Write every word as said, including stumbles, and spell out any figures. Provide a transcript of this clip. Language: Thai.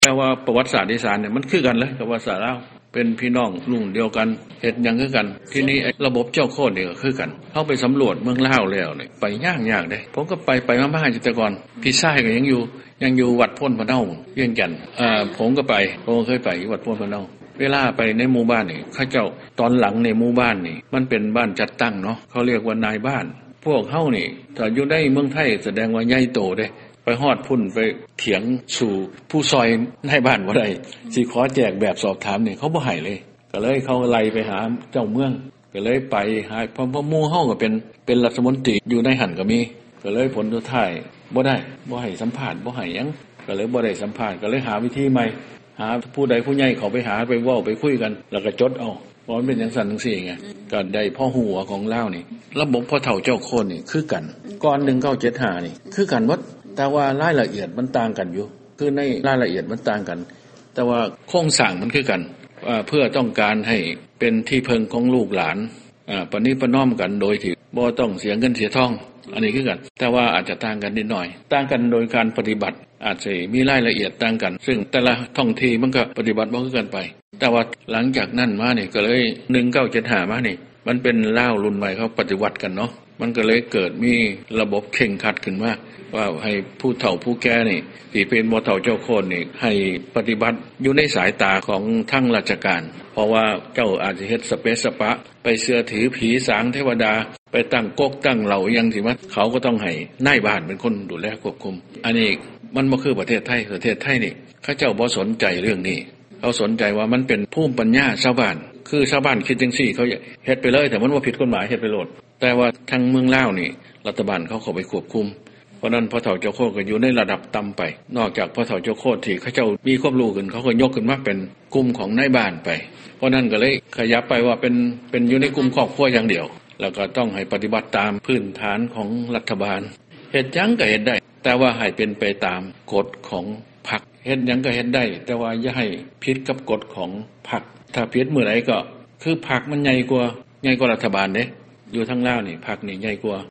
แต่ว่าประวัติศาสตร์อีสานเนี่ยมันคือกันเลยกับประวัติศาสตร์ลาวเป็นพี่น้องรุ่นเดียวกันเฮ็ดหยังคือกันทีนี้ระบบเจ้าโคตรนี่ก็คือกันเฮาไปสำรวจเมืองลาวแล้วนี่ไปยากๆเด้ผมก็ไปไปมาๆอยู่แต่ก่อนพี่ชายก็ยังอยู่ยังอยู่วัดพ้นพะเนาเวียงจันทน์อ่าผมก็ไปผมเคยไปวัดพ้นพะเนาเวลาไปในหมู่บ้านนี่เขาเจ้าตอนหลังในหมู่บ้านนี่มันเป็นบ้านจัดตั้งเนาะเขาเรียกว่านายบ้านพวกเฮานี่ถ้าอยู่ในเมืองไทยแสดงว่าใหญ่โตเด้ไปฮอดพุ่นไปเถียงสู่ผู้ซอยในบ้านบ่ได้สิขอแจกแบบสอบถามนี่เขาบ่ให้เลยก็เลยเขาไล่ไปหาเจ้าเมืองก็เลยไปหาพอหมู่เฮาก็เป็นเป็นรัฐมนตรีอยู่ในหั่นก็มีก็เลยผลสุดท้ายบ่ได้บ่ให้สัมภาษณ์บ่ให้หยังก็เลยบ่ได้สัมภาษณ์ก็เลยหาวิธีใหม่หาผู้ใดผู้ใหญ่เขาไปหาไปเว้าไปคุยกันแล้วก็จดเอาเพราะมันเป็นจังซั่นจังซี่ไงก็ได้พ่อหัวของลาวนี่ระบบพ่อเฒ่าเจ้าโคนนี่คือกันก่อนหนึ่งเก้าเจ็ดห้านี่คือกันหมดแต่ว่ารายละเอียดมันต่างกันอยู่คือในรายละเอียดมันต่างกันแต่ว่าโครงสร้างมันคือกันเพื่อต้องการให้เป็นที่พึ่งของลูกหลานอ่าปณิประนอมกันโดยที่บ่ต้องเสียเงินเสียทองอันนี้คือกันแต่ว่าอาจจะต่างกันนิดหน่อยต่างกันโดยการปฏิบัติอาจจะมีรายละเอียดต่างกันซึ่งแต่ละท้องที่มันก็ปฏิบัติบ่คือกันไปแต่ว่าหลังจากนั้นมานี่ก็เลยหนึ่งเก้าเจ็ดห้ามานี่มันเป็นลาวรุ่นใหม่เขาปฏิวัติกันเนาะมันก็เลยเกิดมีระบบเข่งขัดขึ้นมาว่าให้ผู้เฒ่าผู้แก่นี่ที่เป็นบ่เฒ่าเจ้าโคนนี่ให้ปฏิบัติอยู่ในสายตาของทั้งราชการเพราะว่าเจ้าอาจจะเฮ็ดสเปซสปะไปเชื่อถือผีสางเทวดาไปตั้งกกตั้งเหล่ายังสิมาเขาก็ต้องให้นายบ้านเป็นคนดูแลควบคุมอันนี้มันบ่คือประเทศไทยประเทศไทยนี่เขาเจ้าบ่สนใจเรื่องนี้เขาสนใจว่ามันเป็นภูมิปัญญาชาวบ้านคือชาวบ้านคิดจังซี่เขาเฮ็ดไปเลยแต่มันบ่ผิดกฎหมายเฮ็ดไปโลดแต่ว่าทางเมืองลาวนี่รัฐบาลเขาเข้าไปควบคุมเพราะนั้นพ่อเฒ่าเจ้าโคตรก็อยู่ในระดับต่ำไปนอกจากพ่อเฒ่าเจ้าโคตรที่เขาเจ้ามีความรู้ขึ้นเขาก็ยกขึ้นมาเป็นกลุ่มของนายบ้านไปเพราะนั้นก็เลยขยับไปว่าเป็นเป็นอยู่ในกลุ่มครอบครัวอย่างเดียวแล้วก็ต้องให้ปฏิบัติตามพื้นฐานของรัฐบาลเฮ็ดหยังก็เฮ็ดได้แต่ว่าให้เป็นไปตามกฎของพรรคเฮ็ดหยังก็เฮ็ดได้แต่ว่าอย่าให้ผิดกับกฎของพรรคถ้าผิดมื้อใดก็คือพรรคมันใหญ่กว่าใหญ่กว่ารัฐบาลเด้อยู่ทางลาวนี่พรรคนี่ใหญ่กว่า